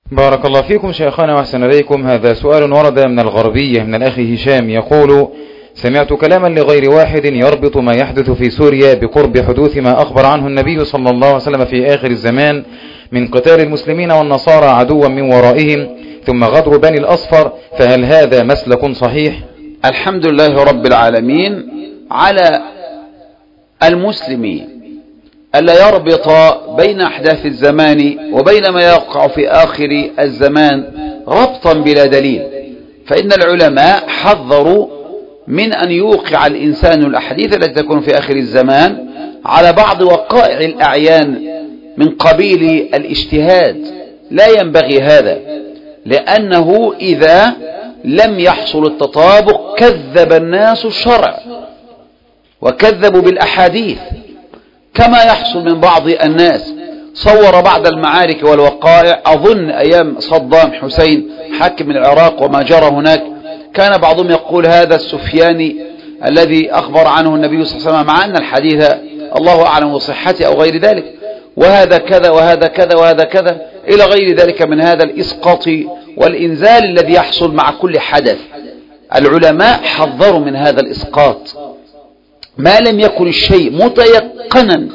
بارك الله فيكم شيخنا وأحسن إليكم. هذا سؤال ورد من الغربية من الأخ هشام يقول: سمعت كلاما لغير واحد يربط ما يحدث في سوريا بقرب حدوث ما أخبر عنه النبي صلى الله عليه وسلم في آخر الزمان من قتال المسلمين والنصارى عدوا من ورائهم ثم غدر بني الأصفر، فهل هذا مسلك صحيح؟ الحمد لله رب العالمين. على المسلمين ألا يربط بين أحداث الزمان وبين ما يقع في آخر الزمان ربطا بلا دليل، فإن العلماء حذروا من أن يوقع الإنسان الأحاديث التي تكون في آخر الزمان على بعض وقائع الأعيان من قبيل الاجتهاد. لا ينبغي هذا، لأنه إذا لم يحصل التطابق كذب الناس الشرع وكذبوا بالأحاديث، كما يحصل من بعض الناس. صور بعض المعارك والوقائع، أظن أيام صدام حسين حاكم العراق وما جرى هناك، كان بعضهم يقول هذا السفياني الذي أخبر عنه النبي صلى الله عليه وسلم، مع أن الحديث الله أعلم بصحته أو غير ذلك، وهذا كذا وهذا كذا وهذا كذا إلى غير ذلك من هذا الإسقاط والإنزال الذي يحصل مع كل حدث. العلماء حذروا من هذا الإسقاط ما لم يكن الشيء متيقنا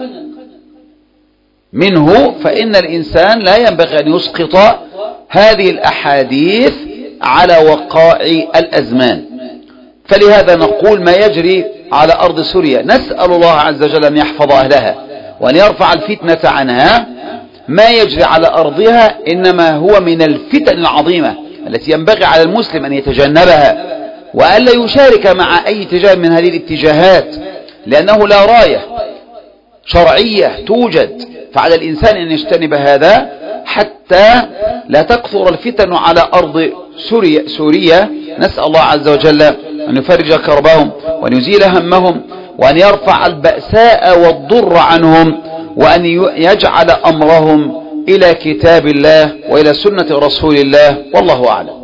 منه، فإن الإنسان لا ينبغي أن يسقط هذه الأحاديث على وقائع الأزمان. فلهذا نقول ما يجري على أرض سوريا نسأل الله عز وجل أن يحفظ أهلها وأن يرفع الفتنة عنها. ما يجري على أرضها إنما هو من الفتن العظيمة التي ينبغي على المسلم أن يتجنبها وألا يشارك مع أي اتجاه من هذه الاتجاهات، لأنه لا راية شرعية توجد، فعلى الإنسان أن يجتنب هذا حتى لا تكثر الفتن على أرض سوريا. نسأل الله عز وجل أن يفرج كربهم وأن يزيل همهم وأن يرفع البأساء والضر عنهم وأن يجعل أمرهم إلى كتاب الله وإلى سنة رسول الله، والله أعلم.